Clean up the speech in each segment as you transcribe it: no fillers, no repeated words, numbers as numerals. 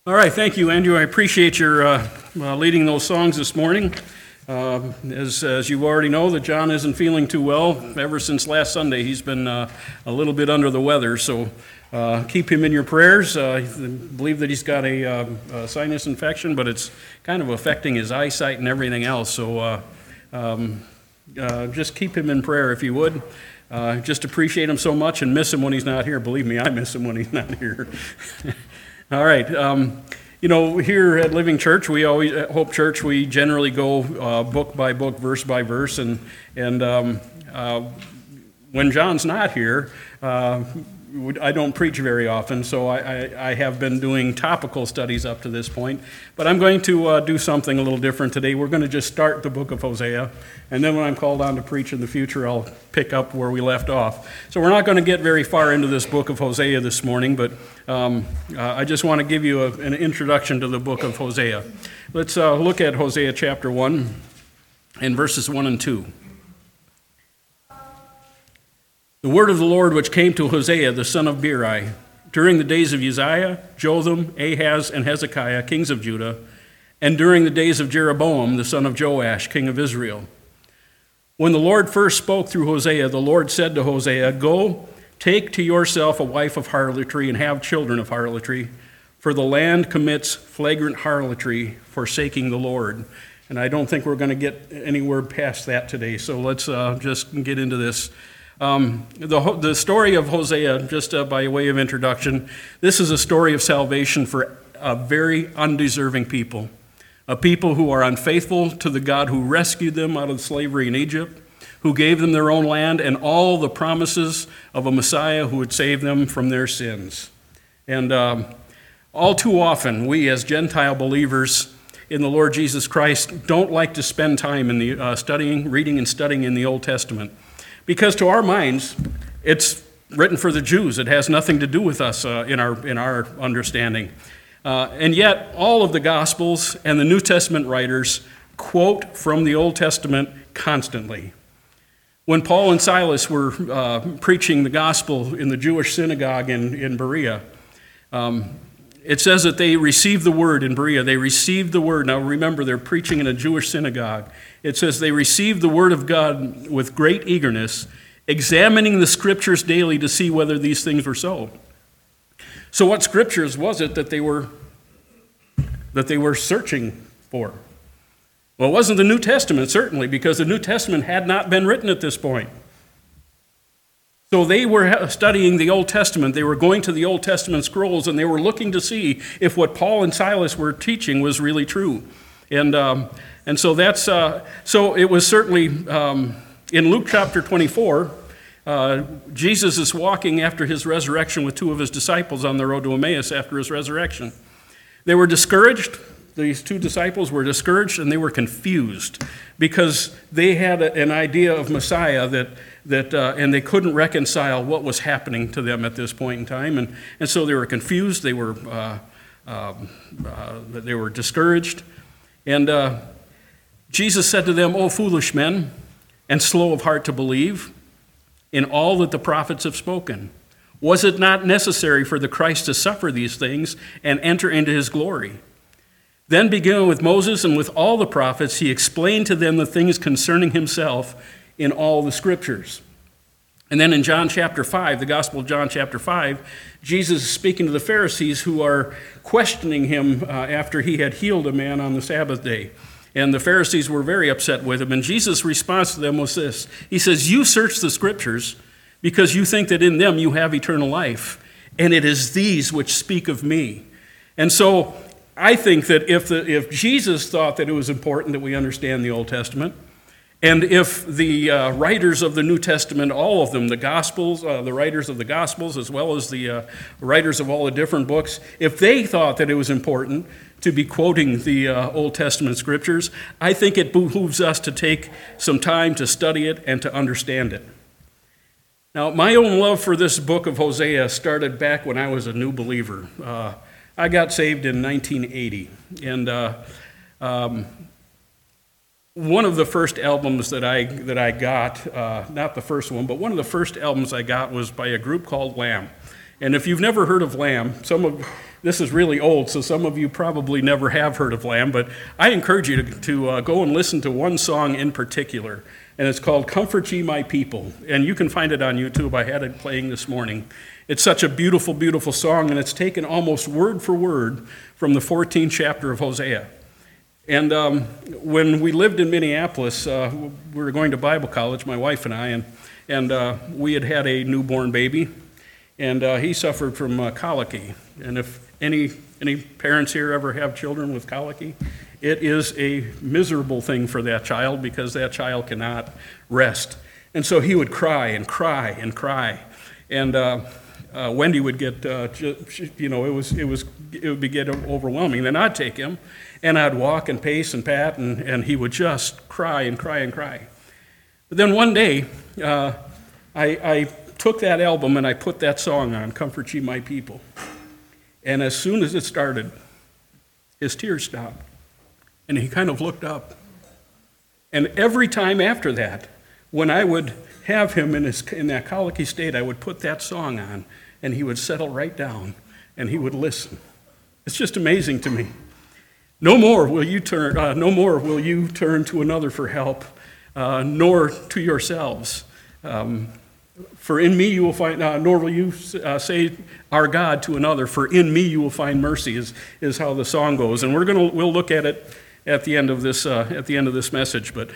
All right, thank you, Andrew. I appreciate your leading those songs this morning. As you already know, that John isn't feeling too well. Ever since last Sunday, he's been a little bit under the weather, so keep him in your prayers. I believe that he's got a sinus infection, but it's kind of affecting his eyesight and everything else, so just keep him in prayer if you would. Just appreciate him so much and miss him when he's not here. Believe me, I miss him when he's not here. All right. Here at Living Church, we always, at Hope Church, we generally go book by book, verse by verse, and when John's not here, I don't preach very often, so I have been doing topical studies up to this point, but I'm going to do something a little different today. We're going to just start the book of Hosea, and then when I'm called on to preach in the future, I'll pick up where we left off. So we're not going to get very far into this book of Hosea this morning, but I just want to give you an introduction to the book of Hosea. Let's look at Hosea chapter 1 and verses 1 and 2. The word of the Lord which came to Hosea the son of Beeri during the days of Uzziah, Jotham, Ahaz, and Hezekiah, kings of Judah, and during the days of Jeroboam the son of Joash, king of Israel. When the Lord first spoke through Hosea, the Lord said to Hosea, "Go, take to yourself a wife of harlotry and have children of harlotry, for the land commits flagrant harlotry, forsaking the Lord." And I don't think we're going to get anywhere past that today, so let's just get into this. The story of Hosea, just by way of introduction, this is a story of salvation for a very undeserving people, a people who are unfaithful to the God who rescued them out of slavery in Egypt, who gave them their own land and all the promises of a Messiah who would save them from their sins. And all too often, we as Gentile believers in the Lord Jesus Christ don't like to spend time in the reading and studying in the Old Testament. Because to our minds, it's written for the Jews. It has nothing to do with us in our understanding. And yet, all of the Gospels and the New Testament writers quote from the Old Testament constantly. When Paul and Silas were preaching the gospel in the Jewish synagogue in Berea, it says that they received the word in Berea. They received the word. Now remember, they're preaching in a Jewish synagogue. It says they received the word of God with great eagerness, examining the scriptures daily to see whether these things were so. So what scriptures was it that they were searching for? Well, it wasn't the New Testament, certainly, because the New Testament had not been written at this point. So they were studying the Old Testament. They were going to the Old Testament scrolls, and they were looking to see if what Paul and Silas were teaching was really true. And so that's so it was certainly in Luke chapter 24. Jesus is walking after his resurrection with two of his disciples on the road to Emmaus after his resurrection. They were discouraged. These two disciples were discouraged, and they were confused because they had an idea of Messiah and they couldn't reconcile what was happening to them at this point in time, and so they were confused. They were discouraged, and Jesus said to them, "O foolish men, and slow of heart to believe in all that the prophets have spoken. Was it not necessary for the Christ to suffer these things and enter into his glory?" Then, beginning with Moses and with all the prophets, he explained to them the things concerning himself in all the scriptures. And then in John chapter 5, the Gospel of John chapter 5, Jesus is speaking to the Pharisees who are questioning him after he had healed a man on the Sabbath day. And the Pharisees were very upset with him. And Jesus' response to them was this. He says, "You search the scriptures because you think that in them you have eternal life, and it is these which speak of me." And so I think that if Jesus thought that it was important that we understand the Old Testament, and if the writers of the New Testament, all of them, the Gospels, the writers of the Gospels, as well as the writers of all the different books, if they thought that it was important to be quoting the Old Testament scriptures, I think it behooves us to take some time to study it and to understand it. Now, my own love for this book of Hosea started back when I was a new believer. I got saved in 1980, and one of the first albums that I got, not the first one, but one of the first albums I got was by a group called Lamb. And if you've never heard of Lamb, this is really old, so some of you probably never have heard of Lamb, but I encourage you to go and listen to one song in particular, and it's called Comfort Ye My People. And you can find it on YouTube. I had it playing this morning. It's such a beautiful, beautiful song, and it's taken almost word for word from the 14th chapter of Hosea. And when we lived in Minneapolis, we were going to Bible college, my wife and I, and we had a newborn baby, and he suffered from colicky. And if any parents here ever have children with colicky, it is a miserable thing for that child because that child cannot rest. And so he would cry and cry and cry. And Wendy would get, it would get overwhelming. Then I'd take him, and I'd walk and pace and pat, and he would just cry and cry and cry. But then one day, I took that album and I put that song on, Comfort Ye My People. And as soon as it started, his tears stopped, and he kind of looked up. And every time after that, when I would have him in that colicky state, I would put that song on, and he would settle right down, and he would listen. It's just amazing to me. No more will you turn to another for help, nor to yourselves. For in me you will find, nor will you say our God to another, for in me you will find mercy, is how the song goes. And we'll look at it at the end of this message. But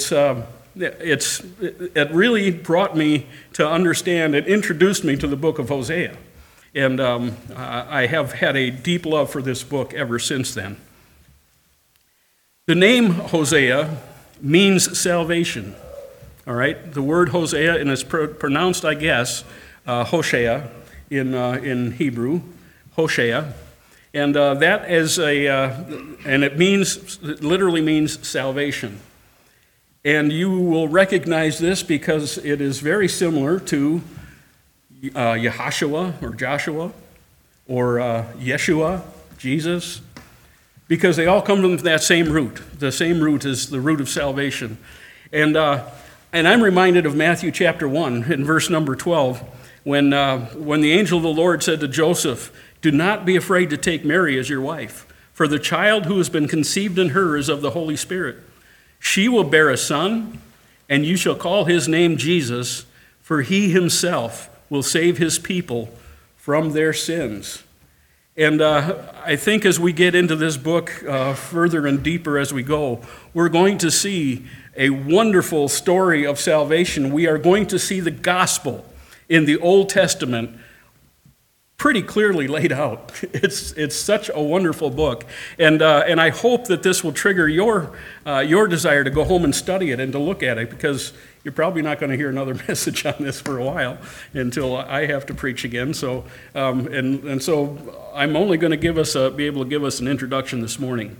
it really brought me to understand. It introduced me to the book of Hosea, and I have had a deep love for this book ever since then. The name Hosea means salvation. All right, the word Hosea, and it's pronounced, I guess, Hoshea in Hebrew, Hoshea, and that is and it literally means salvation. And you will recognize this because it is very similar to Yahashua or Joshua or Yeshua, Jesus, because they all come from that same root. The same root is the root of salvation. And I'm reminded of Matthew chapter 1 in verse number 12, when the angel of the Lord said to Joseph, "Do not be afraid to take Mary as your wife, for the child who has been conceived in her is of the Holy Spirit. She will bear a son, and you shall call his name Jesus, for he himself will save his people from their sins." And I think as we get into this book further and deeper as we go, we're going to see a wonderful story of salvation. We are going to see the gospel in the Old Testament pretty clearly laid out. It's such a wonderful book, and I hope that this will trigger your desire to go home and study it and to look at it, because you're probably not going to hear another message on this for a while until I have to preach again. So so I'm only going to be able to give us an introduction this morning.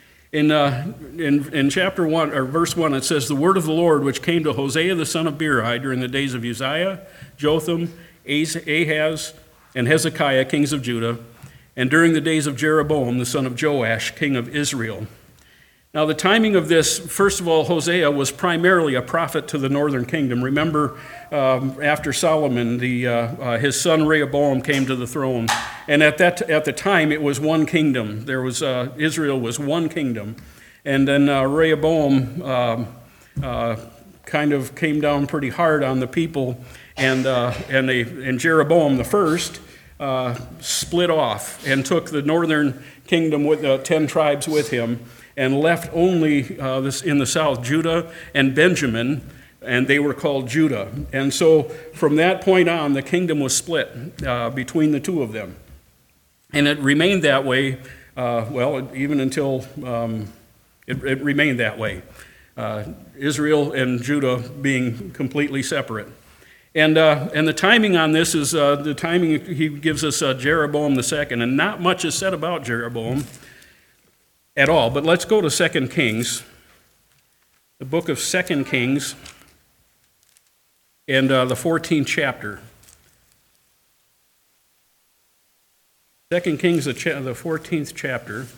In chapter 1 or verse 1, it says, "The word of the Lord which came to Hosea the son of Beeri during the days of Uzziah, Jotham, Ahaz, and Hezekiah, kings of Judah, and during the days of Jeroboam the son of Joash, king of Israel." Now, the timing of this, first of all, Hosea was primarily a prophet to the northern kingdom. Remember, after Solomon, his son Rehoboam came to the throne, and at the time it was one kingdom. There was Israel was one kingdom, and then Rehoboam kind of came down pretty hard on the people, and Jeroboam the first split off and took the northern kingdom with 10 tribes with him, and left only this in the south, Judah and Benjamin, and they were called Judah. And so from that point on, the kingdom was split between the two of them. And it remained that way, even until it remained that way. Israel and Judah being completely separate. And the timing on this is the timing he gives us Jeroboam the second, and not much is said about Jeroboam at all. But let's go to 2 Kings, the book of 2 Kings, and the 14th chapter. 2 Kings, the 14th chapter,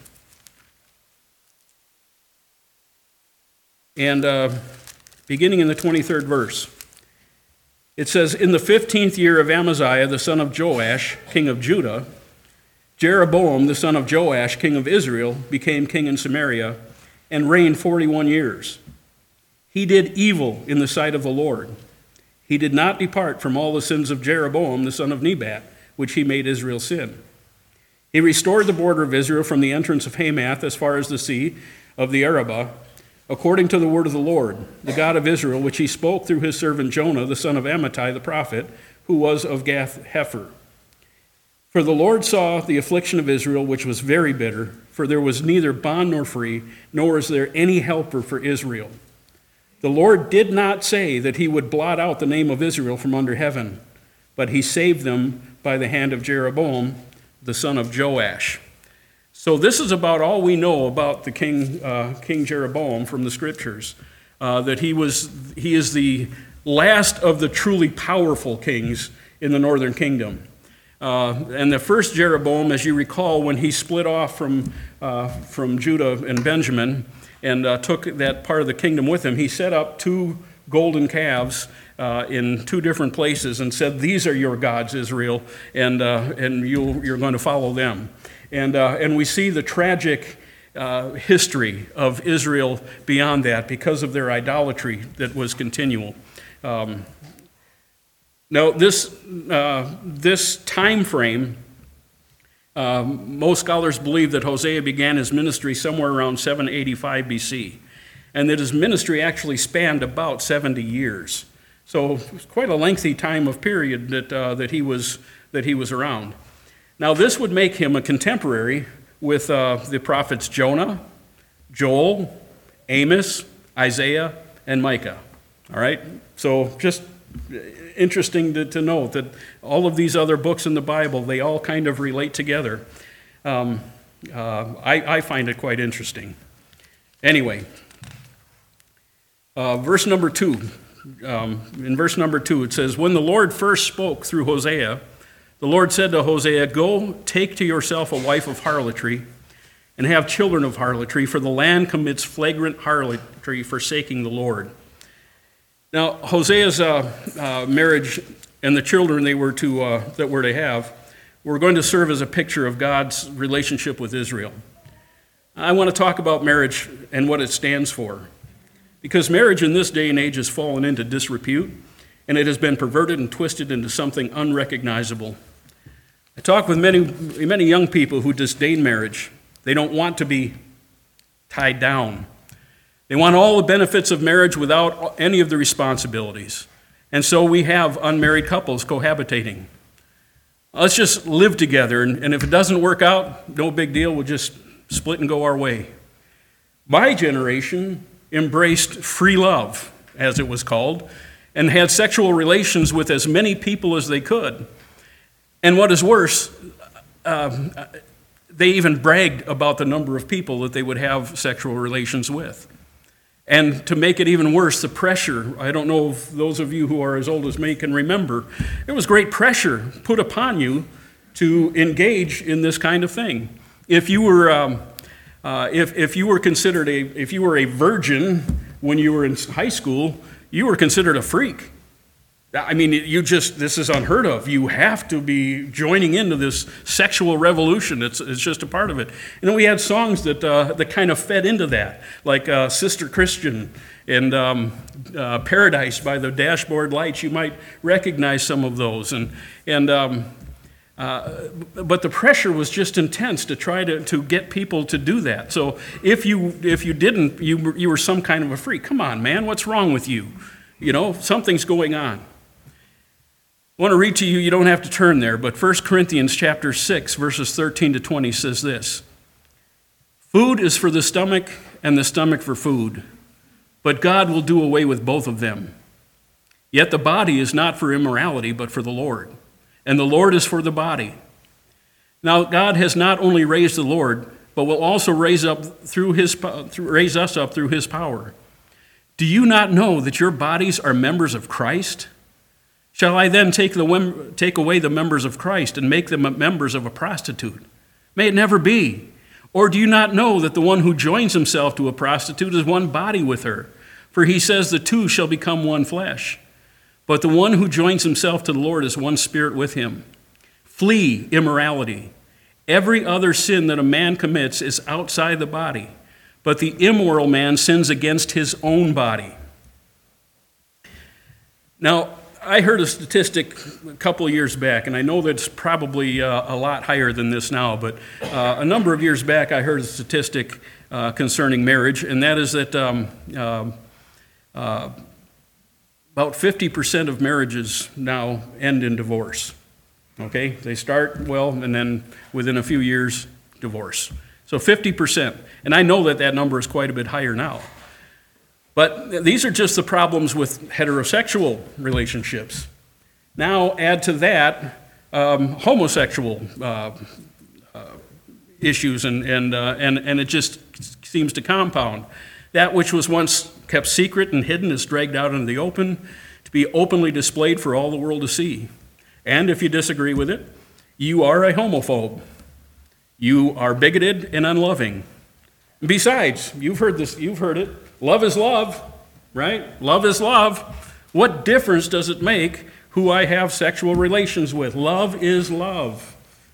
and beginning in the 23rd verse. It says, in the 15th year of Amaziah, the son of Joash, king of Judah, Jeroboam, the son of Joash, king of Israel, became king in Samaria and reigned 41 years. He did evil in the sight of the Lord. He did not depart from all the sins of Jeroboam, the son of Nebat, which he made Israel sin. He restored the border of Israel from the entrance of Hamath as far as the sea of the Arabah, according to the word of the Lord, the God of Israel, which he spoke through his servant Jonah, the son of Amittai the prophet, who was of Gath-hepher. For the Lord saw the affliction of Israel, which was very bitter, for there was neither bond nor free, nor is there any helper for Israel. The Lord did not say that he would blot out the name of Israel from under heaven, but he saved them by the hand of Jeroboam, the son of Joash. So this is about all we know about the King Jeroboam from the scriptures, that he is the last of the truly powerful kings in the northern kingdom. And the first Jeroboam, as you recall, when he split off from Judah and Benjamin and took that part of the kingdom with him, he set up 2 golden calves in 2 different places and said, "These are your gods, Israel, and you're going to follow them." And we see the tragic history of Israel beyond that because of their idolatry that was continual. Now, this time frame, most scholars believe that Hosea began his ministry somewhere around 785 BC, and that his ministry actually spanned about 70 years. So it's quite a lengthy time of period that he was around. Now, this would make him a contemporary with the prophets Jonah, Joel, Amos, Isaiah, and Micah. All right? So just interesting to note that all of these other books in the Bible, they all kind of relate together. I find it quite interesting. Anyway, verse number 2. In verse number 2, it says, "When the Lord first spoke through Hosea, the Lord said to Hosea, 'Go, take to yourself a wife of harlotry, and have children of harlotry, for the land commits flagrant harlotry, forsaking the Lord.'" Now, Hosea's marriage and the children that were to have were going to serve as a picture of God's relationship with Israel. I want to talk about marriage and what it stands for, because marriage in this day and age has fallen into disrepute, and it has been perverted and twisted into something unrecognizable. I talk with many young people who disdain marriage. They don't want to be tied down. They want all the benefits of marriage without any of the responsibilities. And so we have unmarried couples cohabitating. Let's just live together, and if it doesn't work out, no big deal, we'll just split and go our way. My generation embraced free love, as it was called, and had sexual relations with as many people as they could. And what is worse, they even bragged about the number of people that they would have sexual relations with. And to make it even worse, the pressure, I don't know if those of you who are as old as me can remember, there was great pressure put upon you to engage in this kind of thing. If you were considered if you were a virgin when you were in high school, you were considered a freak. I mean, this is unheard of. You have to be joining into this sexual revolution. It's just a part of it. And then we had songs that kind of fed into that, like Sister Christian and Paradise by the Dashboard Lights. You might recognize some of those. But the pressure was just intense to try to get people to do that. So if you didn't, you were some kind of a freak. Come on, man, what's wrong with you? You know, something's going on. I want to read to you, you don't have to turn there, but 1 Corinthians chapter 6, verses 13 to 20 says this: "Food is for the stomach, and the stomach for food, but God will do away with both of them. Yet the body is not for immorality, but for the Lord, and the Lord is for the body. Now God has not only raised the Lord, but will also raise us up through his power. Do you not know that your bodies are members of Christ? Shall I then take away the members of Christ and make them members of a prostitute? May it never be. Or do you not know that the one who joins himself to a prostitute is one body with her? For he says the two shall become one flesh. But the one who joins himself to the Lord is one spirit with him. Flee immorality. Every other sin that a man commits is outside the body, but the immoral man sins against his own body. Now, I heard a statistic a couple of years back, and I know that's probably a lot higher than this now, but a number of years back I heard a statistic concerning marriage, and that is that about 50% of marriages now end in divorce. Okay? They start well, and then within a few years, divorce. So 50%. And I know that number is quite a bit higher now. But these are just the problems with heterosexual relationships. Now add to that homosexual issues, and it just seems to compound. That which was once kept secret and hidden is dragged out into the open to be openly displayed for all the world to see. And if you disagree with it, you are a homophobe. You are bigoted and unloving. Besides, you've heard this, you've heard it. Love is love, right? Love is love. What difference does it make who I have sexual relations with? Love is love.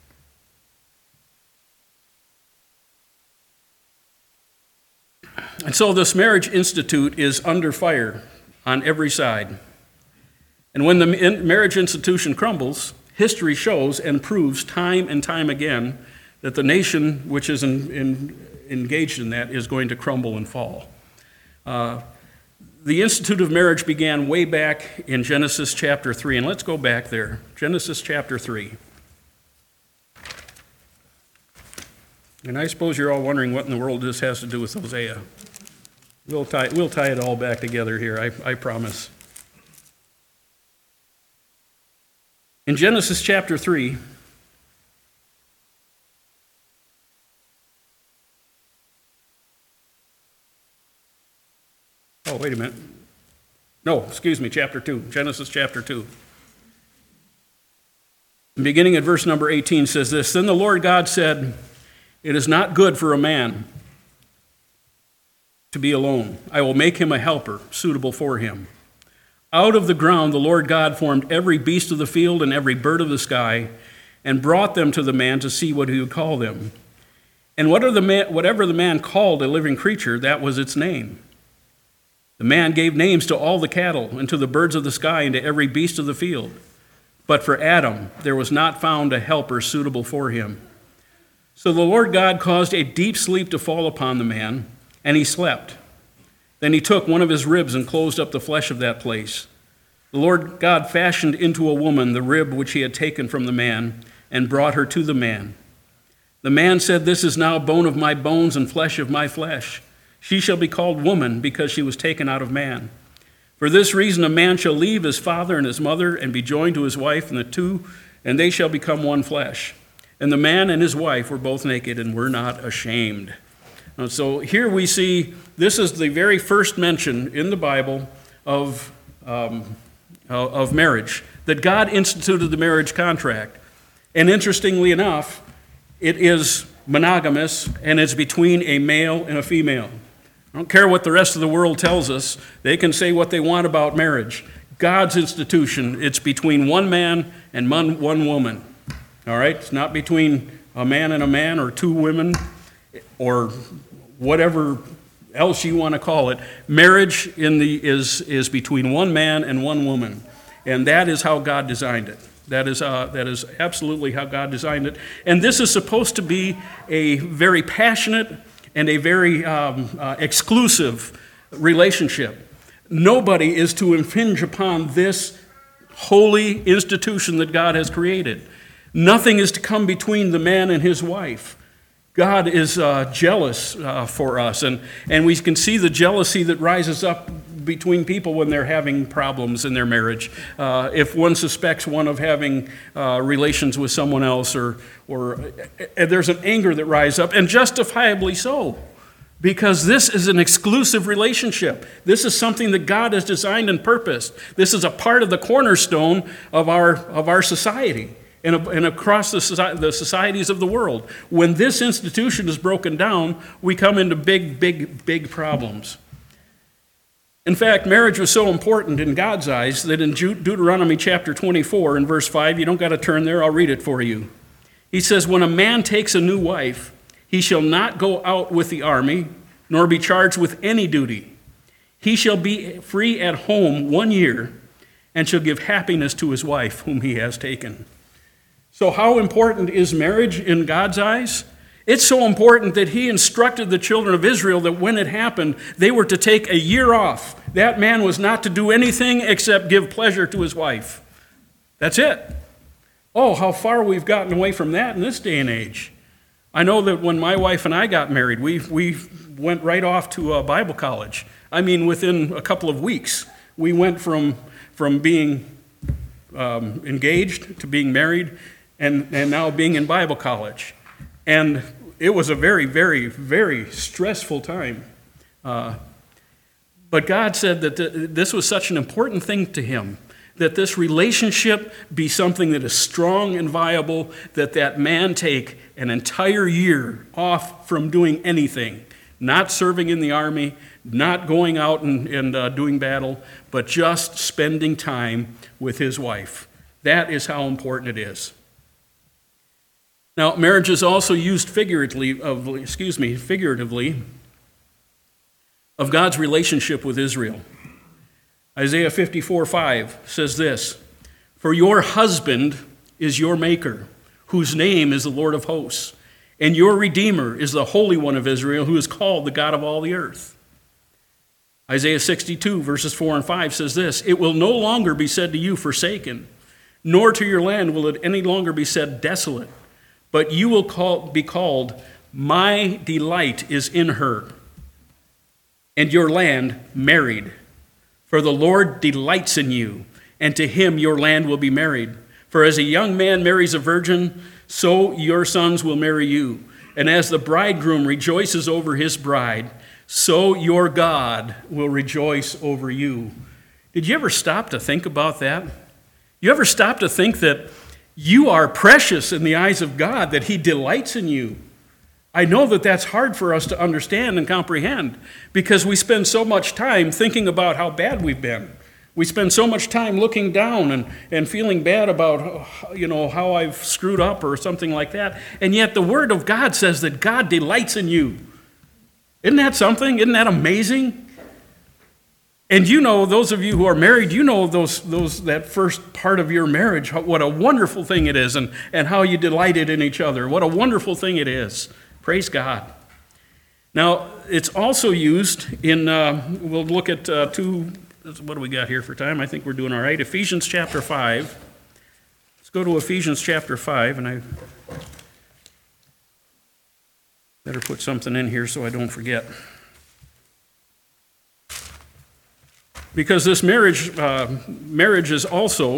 And so this marriage institute is under fire on every side. And when the marriage institution crumbles, history shows and proves time and time again that the nation which is engaged in that is going to crumble and fall. The Institute of Marriage began way back in Genesis chapter 3, and let's go back there. Genesis chapter 3. And I suppose you're all wondering what in the world this has to do with Hosea. We'll tie it all back together here, I promise. In Genesis chapter 3, oh, wait a minute. No, excuse me, chapter 2, Genesis chapter 2. Beginning at verse number 18 says this, Then the Lord God said, It is not good for a man to be alone. I will make him a helper suitable for him. Out of the ground the Lord God formed every beast of the field and every bird of the sky, and brought them to the man to see what he would call them. And whatever the man called a living creature, that was its name. The man gave names to all the cattle, and to the birds of the sky, and to every beast of the field. But for Adam there was not found a helper suitable for him. So the Lord God caused a deep sleep to fall upon the man, and he slept. Then he took one of his ribs and closed up the flesh of that place. The Lord God fashioned into a woman the rib which he had taken from the man, and brought her to the man. The man said, This is now bone of my bones and flesh of my flesh. She shall be called woman, because she was taken out of man. For this reason a man shall leave his father and his mother, and be joined to his wife, and they shall become one flesh. And the man and his wife were both naked and were not ashamed. And so here we see, this is the very first mention in the Bible of marriage, that God instituted the marriage contract. And interestingly enough, it is monogamous, and it's between a male and a female. I don't care what the rest of the world tells us. They can say what they want about marriage. God's institution, it's between one man and one woman. All right? It's not between a man, or two women, or whatever else you want to call it. Marriage is between one man and one woman. And that is how God designed it. That is absolutely how God designed it. And this is supposed to be a very passionate and a very exclusive relationship. Nobody is to impinge upon this holy institution that God has created. Nothing is to come between the man and his wife. God is jealous for us, and we can see the jealousy that rises up between people when they're having problems in their marriage. If one suspects one of having relations with someone else, or there's an anger that rises up, and justifiably so, because this is an exclusive relationship. This is something that God has designed and purposed. This is a part of the cornerstone of our society and across the societies of the world. When this institution is broken down, we come into big problems. In fact, marriage was so important in God's eyes that in Deuteronomy chapter 24 and verse 5, you don't got to turn there, I'll read it for you. He says, when a man takes a new wife, he shall not go out with the army, nor be charged with any duty. He shall be free at home 1 year, and shall give happiness to his wife, whom he has taken. So how important is marriage in God's eyes? It's so important that he instructed the children of Israel that when it happened, they were to take a year off. That man was not to do anything except give pleasure to his wife. That's it. Oh, how far we've gotten away from that in this day and age. I know that when my wife and I got married, we went right off to Bible college. I mean, within a couple of weeks, we went from being engaged to being married and now being in Bible college. And it was a very, very, very stressful time. But God said that this was such an important thing to him, that this relationship be something that is strong and viable, that man take an entire year off from doing anything, not serving in the army, not going out and doing battle, but just spending time with his wife. That is how important it is. Now, marriage is also used figuratively of God's relationship with Israel. Isaiah 54:5 says this, "For your husband is your maker, whose name is the Lord of hosts, and your Redeemer is the Holy One of Israel, who is called the God of all the earth." Isaiah 62 verses 4 and 5 says this, "It will no longer be said to you, forsaken, nor to your land will it any longer be said, desolate. But you will be called, my delight is in her, and your land married. For the Lord delights in you, and to him your land will be married. For as a young man marries a virgin, so your sons will marry you. And as the bridegroom rejoices over his bride, so your God will rejoice over you." Did you ever stop to think about that? You ever stop to think that you are precious in the eyes of God, that he delights in you? I know that that's hard for us to understand and comprehend because we spend so much time thinking about how bad we've been. We spend so much time looking down and feeling bad about, how I've screwed up or something like that. And yet the Word of God says that God delights in you. Isn't that something? Isn't that amazing? And those of you who are married, that first part of your marriage, what a wonderful thing it is, and how you delighted in each other. What a wonderful thing it is. Praise God. Now, it's also used in, we'll look at what do we got here for time? I think we're doing all right. Ephesians chapter 5. Let's go to Ephesians chapter 5, and I better put something in here so I don't forget. Because this marriage is also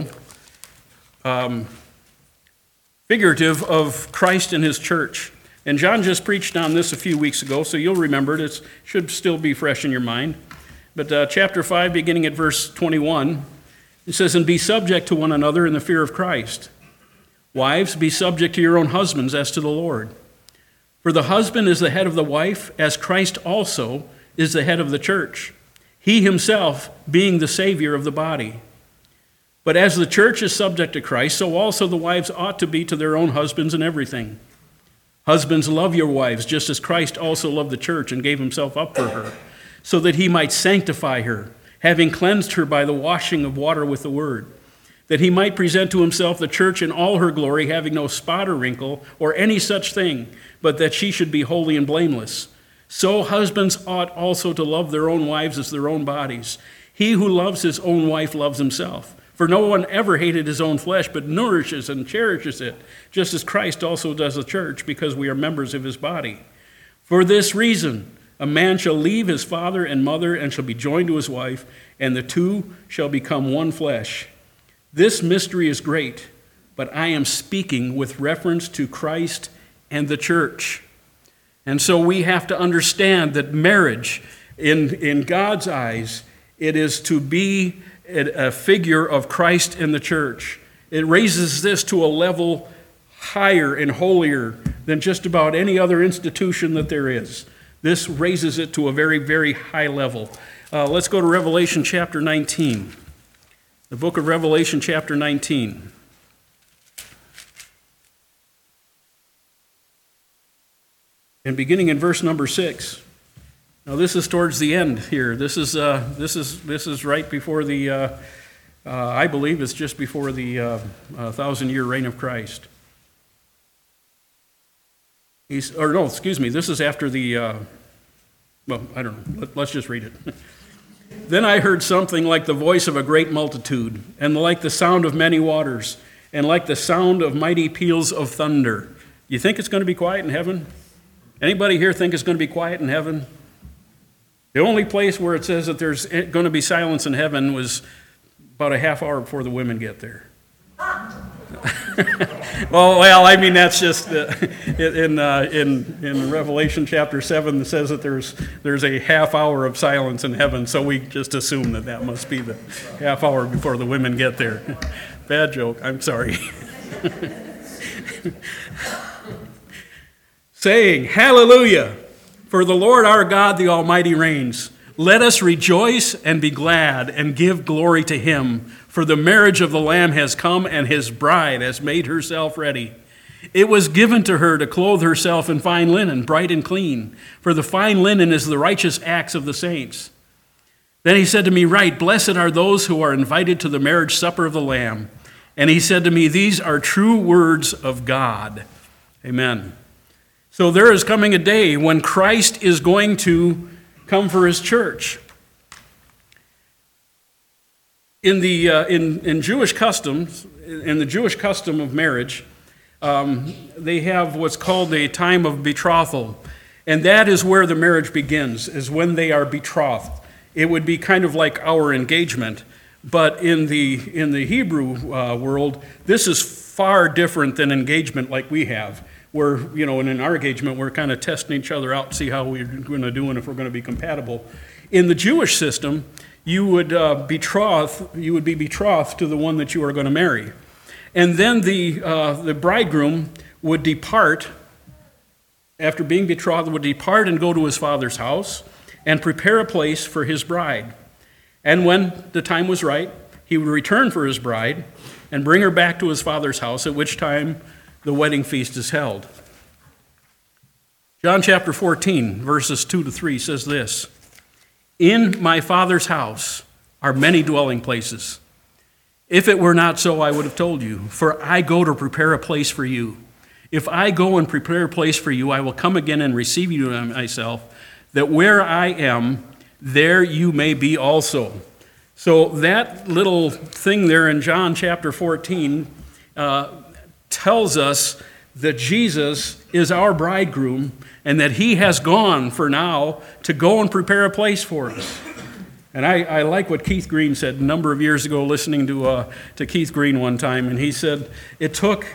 figurative of Christ and his church. And John just preached on this a few weeks ago, so you'll remember it. It should still be fresh in your mind. But chapter 5, beginning at verse 21, it says, "And be subject to one another in the fear of Christ. Wives, be subject to your own husbands as to the Lord. For the husband is the head of the wife, as Christ also is the head of the church, he himself being the Savior of the body. But as the church is subject to Christ, so also the wives ought to be to their own husbands in everything. Husbands, love your wives, just as Christ also loved the church and gave himself up for her, so that he might sanctify her, having cleansed her by the washing of water with the word, that he might present to himself the church in all her glory, having no spot or wrinkle or any such thing, but that she should be holy and blameless. So husbands ought also to love their own wives as their own bodies. He who loves his own wife loves himself. For no one ever hated his own flesh, but nourishes and cherishes it, just as Christ also does the church, because we are members of his body. For this reason, a man shall leave his father and mother and shall be joined to his wife, and the two shall become one flesh. This mystery is great, but I am speaking with reference to Christ and the church." And so we have to understand that marriage, in God's eyes, it is to be a figure of Christ and the church. It raises this to a level higher and holier than just about any other institution that there is. This raises it to a very, very high level. Let's go to Revelation chapter 19. The book of Revelation chapter 19. And beginning in verse number 6. Now this is towards the end here. This is right before the, I believe it's just before the 1,000-year reign of Christ. This is after the, well, I don't know. Let's just read it. Then I heard something like the voice of a great multitude, and like the sound of many waters, and like the sound of mighty peals of thunder. You think it's going to be quiet in heaven? Anybody here think it's going to be quiet in heaven? The only place where it says that there's going to be silence in heaven was about a half hour before the women get there. Well, I mean, that's just in Revelation chapter 7, it says that there's a half hour of silence in heaven, so we just assume that must be the half hour before the women get there. Bad joke, I'm sorry. Saying, Hallelujah, for the Lord our God, the Almighty reigns. Let us rejoice and be glad and give glory to him, for the marriage of the Lamb has come and his bride has made herself ready. It was given to her to clothe herself in fine linen, bright and clean, for the fine linen is the righteous acts of the saints. Then he said to me, Write, blessed are those who are invited to the marriage supper of the Lamb. And he said to me, These are true words of God. Amen. So there is coming a day when Christ is going to come for his church. In Jewish customs, in the Jewish custom of marriage, they have what's called a time of betrothal, and that is where the marriage begins, is when they are betrothed. It would be kind of like our engagement, but in the Hebrew world, this is far different than engagement like we have. Where, in our engagement, we're kind of testing each other out, see how we're going to do and if we're going to be compatible. In the Jewish system, you would be betrothed to the one that you are going to marry. And then the bridegroom would depart, after being betrothed, would depart and go to his father's house and prepare a place for his bride. And when the time was right, he would return for his bride and bring her back to his father's house, at which time the wedding feast is held. John chapter 14, verses 2 to 3 says this, In my Father's house are many dwelling places. If it were not so, I would have told you, for I go to prepare a place for you. If I go and prepare a place for you, I will come again and receive you to myself, that where I am, there you may be also. So that little thing there in John chapter 14 tells us that Jesus is our bridegroom and that he has gone for now to go and prepare a place for us. And I like what Keith Green said a number of years ago, listening to Keith Green one time, and he said it took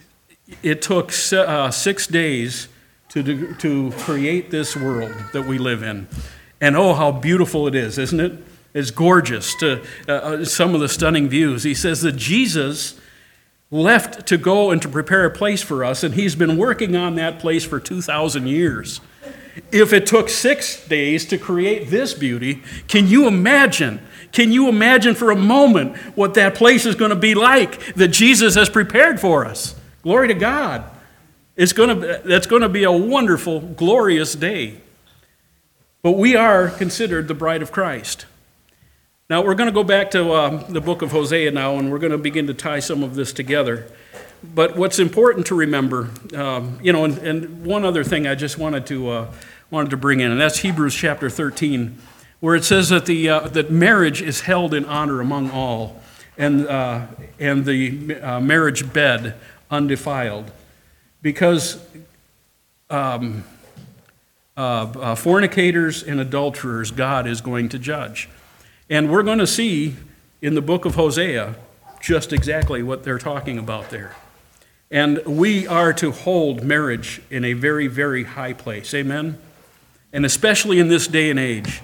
6 days to create this world that we live in. And oh, how beautiful it is, isn't it? It's gorgeous, to some of the stunning views. He says that Jesus left to go and to prepare a place for us, and he's been working on that place for 2,000 years. If it took 6 days to create this beauty, can you imagine? Can you imagine for a moment what that place is going to be like that Jesus has prepared for us? Glory to God. That's going to be a wonderful, glorious day. But we are considered the bride of Christ. Now, we're going to go back to the book of Hosea now, and we're going to begin to tie some of this together. But what's important to remember, and one other thing I just wanted to bring in, and that's Hebrews chapter 13, where it says that that marriage is held in honor among all, and the marriage bed undefiled, because fornicators and adulterers God is going to judge. And we're going to see in the book of Hosea just exactly what they're talking about there. And we are to hold marriage in a very, very high place. Amen? And especially in this day and age,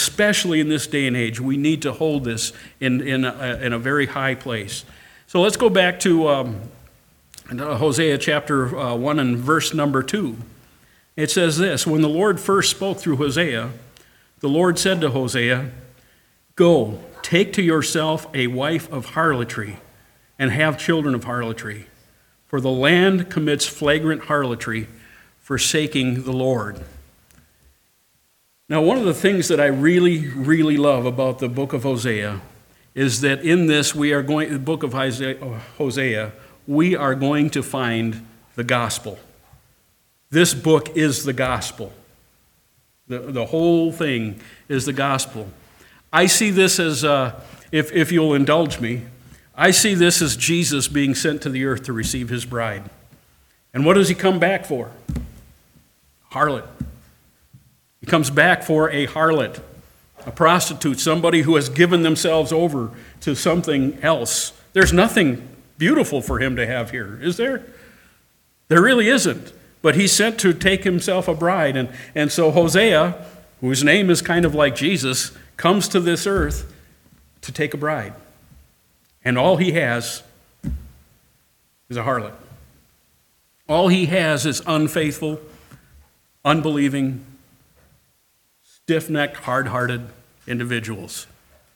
we need to hold this in a very high place. So let's go back to Hosea chapter 1 and verse number 2. It says this, when the Lord first spoke through Hosea, the Lord said to Hosea, "Go, take to yourself a wife of harlotry, and have children of harlotry. For the land commits flagrant harlotry, forsaking the Lord." Now, one of the things that I really, really love about the book of Hosea is that in this, the book of Hosea, we are going to find the gospel. This book is the gospel. The whole thing is the gospel. I see this as, if you'll indulge me, I see this as Jesus being sent to the earth to receive his bride. And what does he come back for? Harlot. He comes back for a harlot, a prostitute, somebody who has given themselves over to something else. There's nothing beautiful for him to have here, is there? There really isn't. But he's sent to take himself a bride. And so Hosea, whose name is kind of like Jesus, comes to this earth to take a bride. And all he has is a harlot. All he has is unfaithful, unbelieving, stiff-necked, hard-hearted individuals.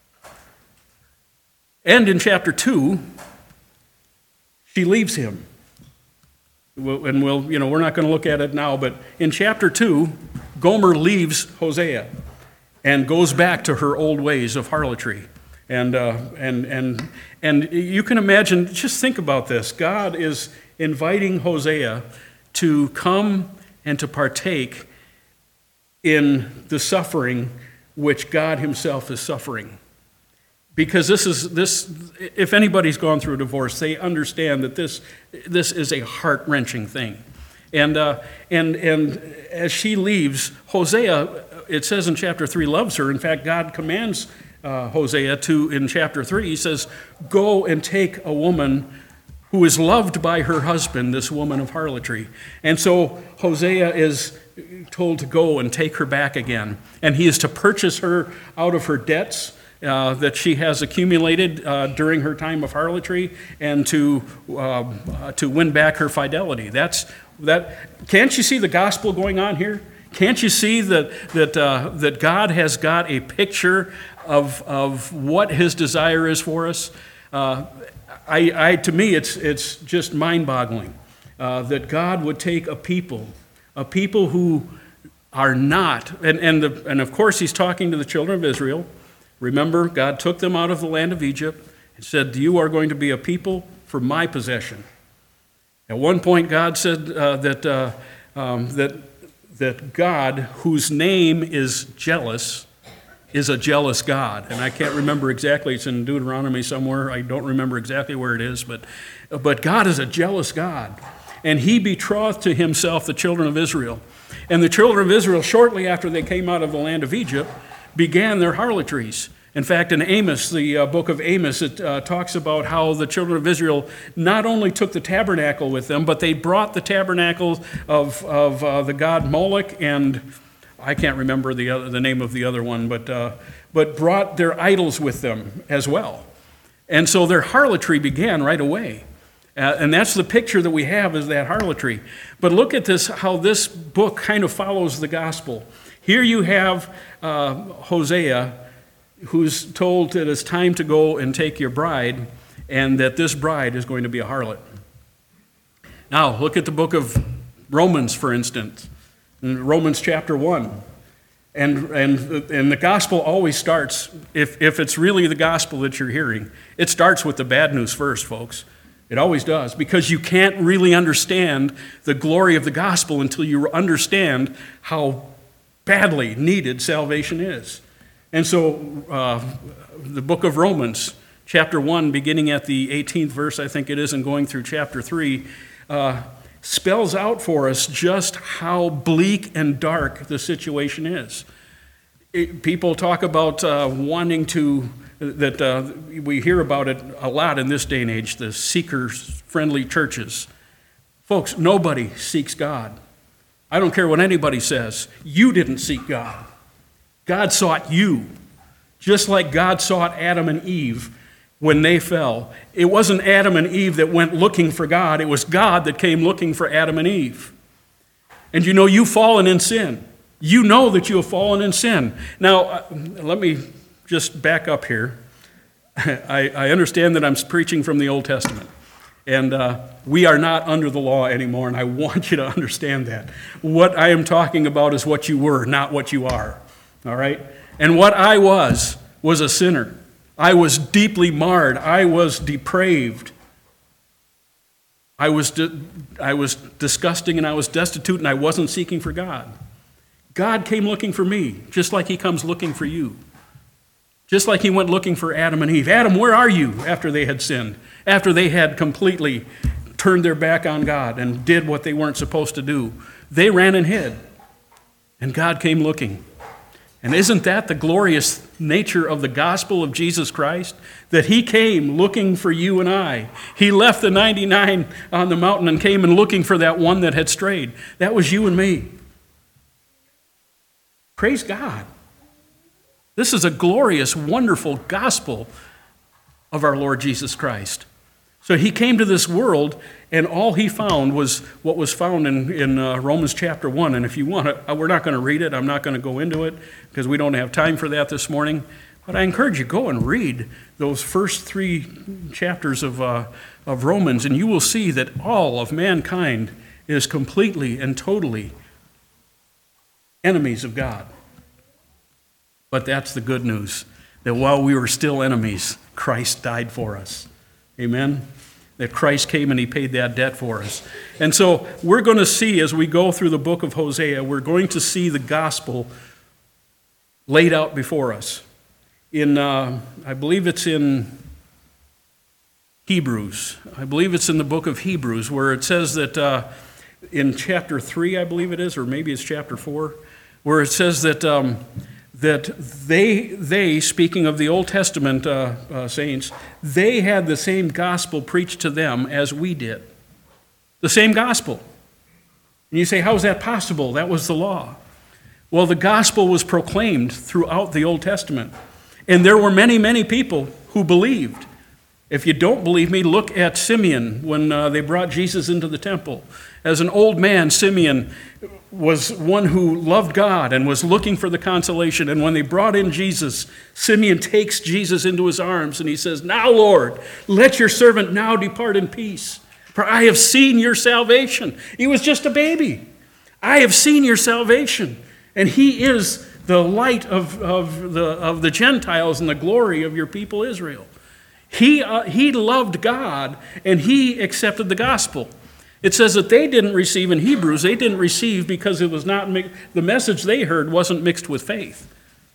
And in chapter 2, she leaves him. And we're not going to look at it now, but in chapter 2, Gomer leaves Hosea and goes back to her old ways of harlotry. And you can imagine, just think about this. God is inviting Hosea to come and to partake in the suffering which God himself is suffering. Because if anybody's gone through a divorce, they understand that this is a heart-wrenching thing. And as she leaves, Hosea, it says in chapter 3, loves her. In fact, God commands Hosea to, in chapter 3, he says, "Go and take a woman who is loved by her husband, this woman of harlotry." And so Hosea is told to go and take her back again. And he is to purchase her out of her debts that she has accumulated during her time of harlotry, and to win back her fidelity. Can't you see the gospel going on here? Can't you see that God has got a picture of what his desire is for us? To me, it's just mind-boggling that God would take a people who are not, and of course he's talking to the children of Israel. Remember, God took them out of the land of Egypt and said, "You are going to be a people for my possession." At one point, God said that God, whose name is jealous, is a jealous God. And I can't remember exactly. It's in Deuteronomy somewhere. I don't remember exactly where it is. But God is a jealous God. And he betrothed to himself the children of Israel. And the children of Israel, shortly after they came out of the land of Egypt, began their harlotries. In fact, in Amos, the book of Amos, it talks about how the children of Israel not only took the tabernacle with them, but they brought the tabernacle of the god Moloch, and I can't remember the name of the other one, but brought their idols with them as well. And so their harlotry began right away. And that's the picture that we have, is that harlotry. But look at this, how this book kind of follows the gospel. Here you have Hosea, who's told that it's time to go and take your bride, and that this bride is going to be a harlot. Now, look at the book of Romans, for instance, in Romans chapter 1. And the gospel always starts, if it's really the gospel that you're hearing, it starts with the bad news first, folks. It always does, because you can't really understand the glory of the gospel until you understand how badly needed salvation is. And so the book of Romans, chapter 1, beginning at the 18th verse, I think it is, and going through chapter 3, spells out for us just how bleak and dark the situation is. People talk about wanting to, we hear about it a lot in this day and age, the seeker-friendly churches. Folks, nobody seeks God. I don't care what anybody says. You didn't seek God. God sought you, just like God sought Adam and Eve when they fell. It wasn't Adam and Eve that went looking for God. It was God that came looking for Adam and Eve. And you know you've fallen in sin. You know that you have fallen in sin. Now, let me just back up here. I understand that I'm preaching from the Old Testament. And we are not under the law anymore, and I want you to understand that. What I am talking about is what you were, not what you are. All right? And what I was a sinner. I was deeply marred. I was depraved. I was disgusting, and I was destitute, and I wasn't seeking for God. God came looking for me, just like he comes looking for you. Just like he went looking for Adam and Eve. Adam, where are you? After they had sinned, after they had completely turned their back on God and did what they weren't supposed to do. They ran and hid, and God came looking. And isn't that the glorious nature of the gospel of Jesus Christ? That he came looking for you and I. He left the 99 on the mountain and came and looking for that one that had strayed. That was you and me. Praise God. This is a glorious, wonderful gospel of our Lord Jesus Christ. So he came to this world, and all he found was what was found in Romans chapter 1. And if you want to, we're not going to read it. I'm not going to go into it because we don't have time for that this morning. But I encourage you, go and read those first 3 chapters of Romans, and you will see that all of mankind is completely and totally enemies of God. But that's the good news, that while we were still enemies, Christ died for us. Amen? That Christ came and he paid that debt for us. And so we're going to see, as we go through the book of Hosea, we're going to see the gospel laid out before us. I believe it's in Hebrews. I believe it's in the book of Hebrews, where it says that in chapter 3, I believe it is, or maybe it's chapter 4, where it says that they, speaking of the Old Testament saints, they had the same gospel preached to them as we did. The same gospel. And you say, how is that possible? That was the law. Well, the gospel was proclaimed throughout the Old Testament. And there were many, many people who believed. If you don't believe me, look at Simeon when they brought Jesus into the temple. As an old man, Simeon was one who loved God and was looking for the consolation. And when they brought in Jesus, Simeon takes Jesus into his arms and he says, "Now, Lord, let your servant now depart in peace, for I have seen your salvation." He was just a baby. I have seen your salvation. And he is the light of the Gentiles and the glory of your people Israel. He loved God, and he accepted the gospel. It says that they didn't receive in Hebrews, they didn't receive because it was not the message they heard wasn't mixed with faith.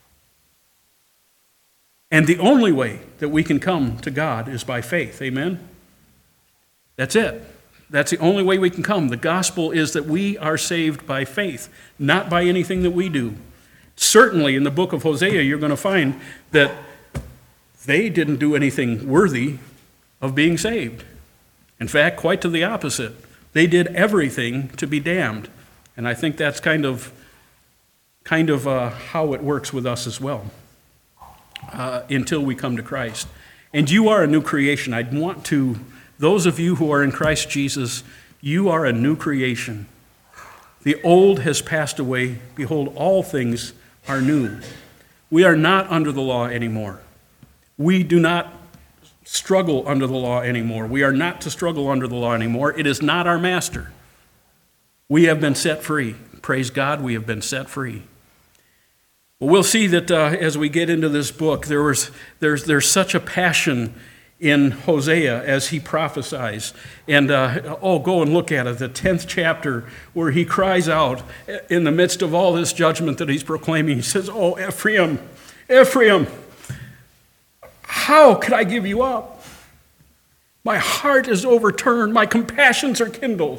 And the only way that we can come to God is by faith. Amen? That's it. That's the only way we can come. The gospel is that we are saved by faith, not by anything that we do. Certainly in the book of Hosea, you're going to find that they didn't do anything worthy of being saved. In fact, quite to the opposite. They did everything to be damned. And I think that's kind of how it works with us as well, until we come to Christ. And you are a new creation. I'd want to, those of you who are in Christ Jesus, you are a new creation. The old has passed away. Behold, all things are new. We are not under the law anymore. We do not struggle under the law anymore. We are not to struggle under the law anymore. It is not our master. We have been set free. Praise God, we have been set free. Well, we'll see that as we get into this book, there's such a passion in Hosea as he prophesies. And go and look at it, the 10th chapter, where he cries out in the midst of all this judgment that he's proclaiming. He says, "Oh, Ephraim, Ephraim, how could I give you up? My heart is overturned. My compassions are kindled."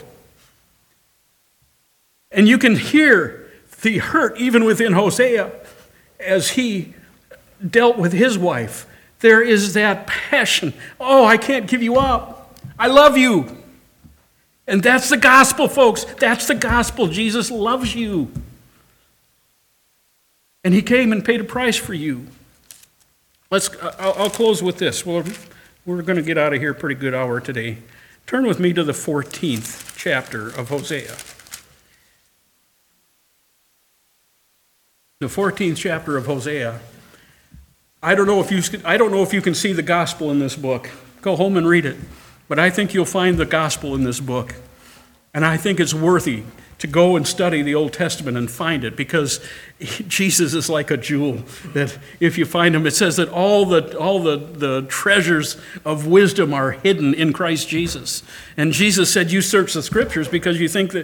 And you can hear the hurt even within Hosea as he dealt with his wife. There is that passion. Oh, I can't give you up. I love you. And that's the gospel, folks. That's the gospel. Jesus loves you. And he came and paid a price for you. I'll close with this. We're going to get out of here pretty good hour today. Turn with me to the 14th chapter of Hosea. The 14th chapter of Hosea. I don't know if you can see the gospel in this book. Go home and read it. But I think you'll find the gospel in this book. And I think it's worthy to go and study the Old Testament and find it, because Jesus is like a jewel that if you find him, it says that all the treasures of wisdom are hidden in Christ Jesus. And Jesus said, you search the scriptures because you think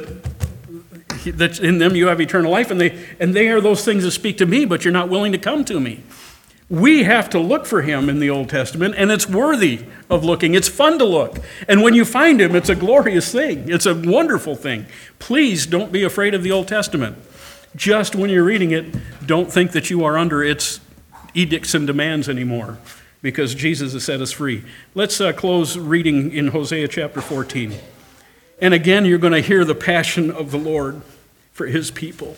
that in them you have eternal life, and they are those things that speak to me, but you're not willing to come to me. We have to look for him in the Old Testament, and it's worthy of looking. It's fun to look. And when you find him, it's a glorious thing. It's a wonderful thing. Please don't be afraid of the Old Testament. Just when you're reading it, don't think that you are under its edicts and demands anymore, because Jesus has set us free. Let's close reading in Hosea chapter 14. And again, you're going to hear the passion of the Lord for his people.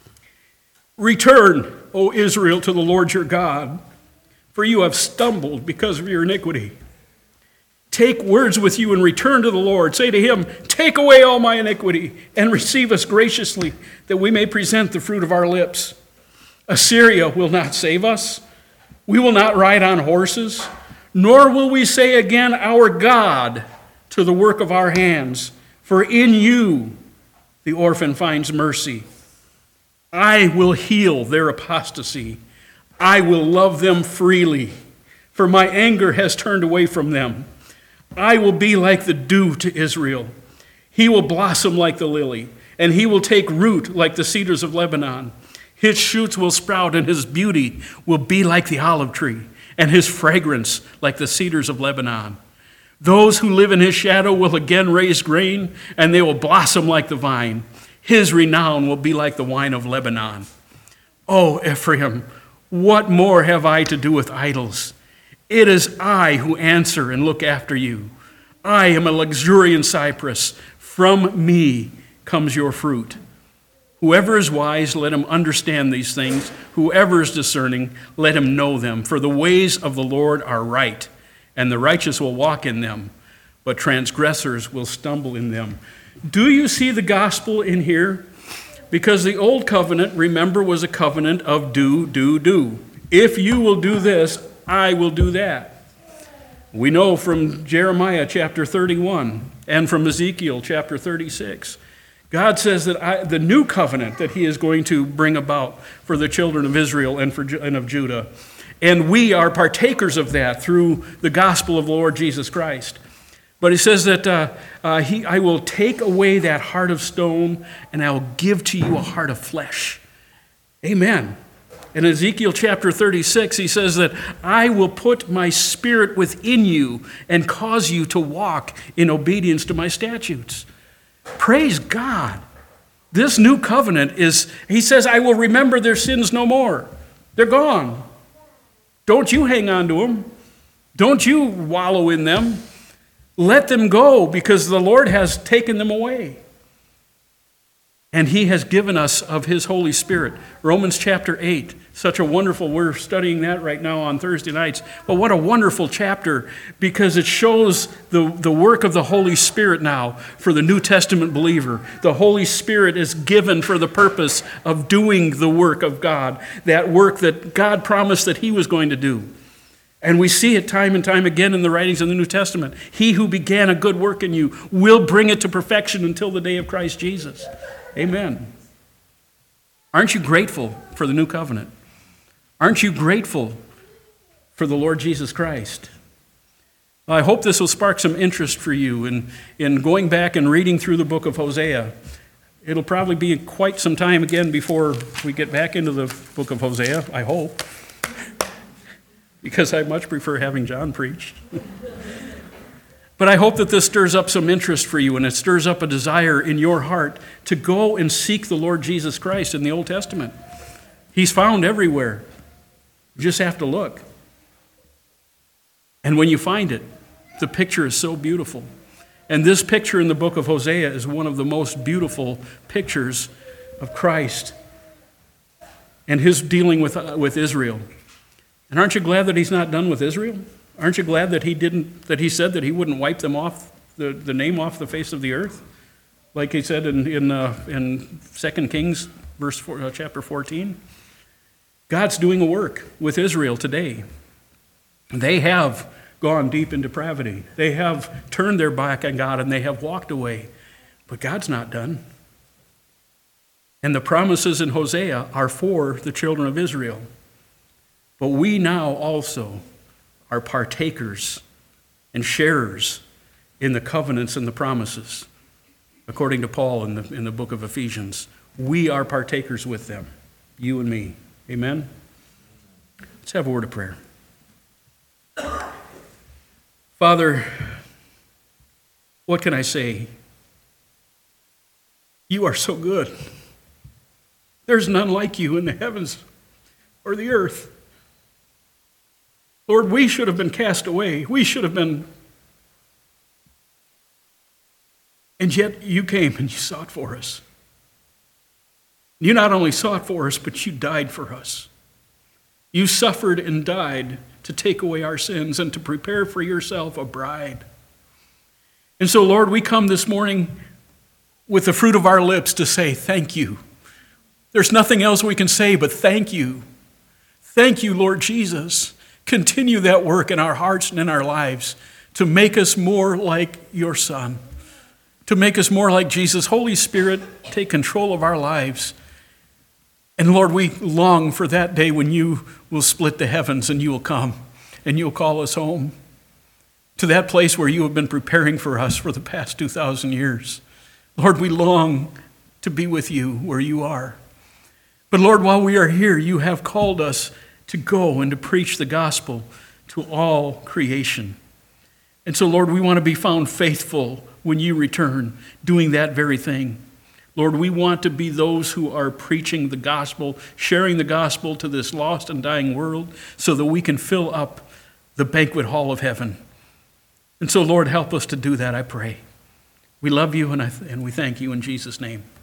Return, O Israel, to the Lord your God, for you have stumbled because of your iniquity. Take words with you and return to the Lord. Say to him, take away all my iniquity and receive us graciously, that we may present the fruit of our lips. Assyria will not save us. We will not ride on horses, nor will we say again, our God, to the work of our hands. For in you the orphan finds mercy. I will heal their apostasy. I will love them freely, for my anger has turned away from them. I will be like the dew to Israel. He will blossom like the lily, and he will take root like the cedars of Lebanon. His shoots will sprout, and his beauty will be like the olive tree, and his fragrance like the cedars of Lebanon. Those who live in his shadow will again raise grain, and they will blossom like the vine. His renown will be like the wine of Lebanon. O Ephraim, what more have I to do with idols? It is I who answer and look after you. I am a luxuriant cypress. From me comes your fruit. Whoever is wise, let him understand these things. Whoever is discerning, let him know them. For the ways of the Lord are right, and the righteous will walk in them, but transgressors will stumble in them. Do you see the gospel in here? Because the old covenant, remember, was a covenant of do. If you will do this, I will do that. We know from Jeremiah chapter 31 and from Ezekiel chapter 36. God says that the new covenant that he is going to bring about for the children of Israel and of Judah. And we are partakers of that through the gospel of the Lord Jesus Christ. But he says that I will take away that heart of stone, and I will give to you a heart of flesh. Amen. In Ezekiel chapter 36, he says that I will put my spirit within you and cause you to walk in obedience to my statutes. Praise God. This new covenant is, he says, I will remember their sins no more. They're gone. Don't you hang on to them. Don't you wallow in them. Let them go, because the Lord has taken them away. And he has given us of his Holy Spirit. Romans chapter 8, such a wonderful, we're studying that right now on Thursday nights. But what a wonderful chapter, because it shows the work of the Holy Spirit now for the New Testament believer. The Holy Spirit is given for the purpose of doing the work of God, that work that God promised that he was going to do. And we see it time and time again in the writings of the New Testament. He who began a good work in you will bring it to perfection until the day of Christ Jesus. Amen. Aren't you grateful for the new covenant? Aren't you grateful for the Lord Jesus Christ? I hope this will spark some interest for you in going back and reading through the book of Hosea. It'll probably be quite some time again before we get back into the book of Hosea, I hope. Because I much prefer having John preach. But I hope that this stirs up some interest for you, and it stirs up a desire in your heart to go and seek the Lord Jesus Christ in the Old Testament. He's found everywhere. You just have to look. And when you find it, the picture is so beautiful. And this picture in the book of Hosea is one of the most beautiful pictures of Christ and his dealing with Israel. And aren't you glad that he's not done with Israel? Aren't you glad that he said that he wouldn't wipe them off, the name off the face of the earth? Like he said in 2 Kings chapter 14. God's doing a work with Israel today. They have gone deep in depravity. They have turned their back on God and they have walked away. But God's not done. And the promises in Hosea are for the children of Israel. But we now also are partakers and sharers in the covenants and the promises. According to Paul in the book of Ephesians, we are partakers with them, you and me. Amen? Let's have a word of prayer. Father, what can I say? You are so good. There's none like you in the heavens or the earth. Lord, we should have been cast away. We should have been. And yet you came and you sought for us. You not only sought for us, but you died for us. You suffered and died to take away our sins and to prepare for yourself a bride. And so, Lord, we come this morning with the fruit of our lips to say thank you. There's nothing else we can say but thank you. Thank you, Lord Jesus. Continue that work in our hearts and in our lives to make us more like your Son, to make us more like Jesus. Holy Spirit, take control of our lives. And Lord, we long for that day when you will split the heavens and you will come and you'll call us home to that place where you have been preparing for us for the past 2,000 years. Lord, we long to be with you where you are. But Lord, while we are here, you have called us to go and to preach the gospel to all creation. And so, Lord, we want to be found faithful when you return, doing that very thing. Lord, we want to be those who are preaching the gospel, sharing the gospel to this lost and dying world so that we can fill up the banquet hall of heaven. And so, Lord, help us to do that, I pray. We love you and we thank you in Jesus' name.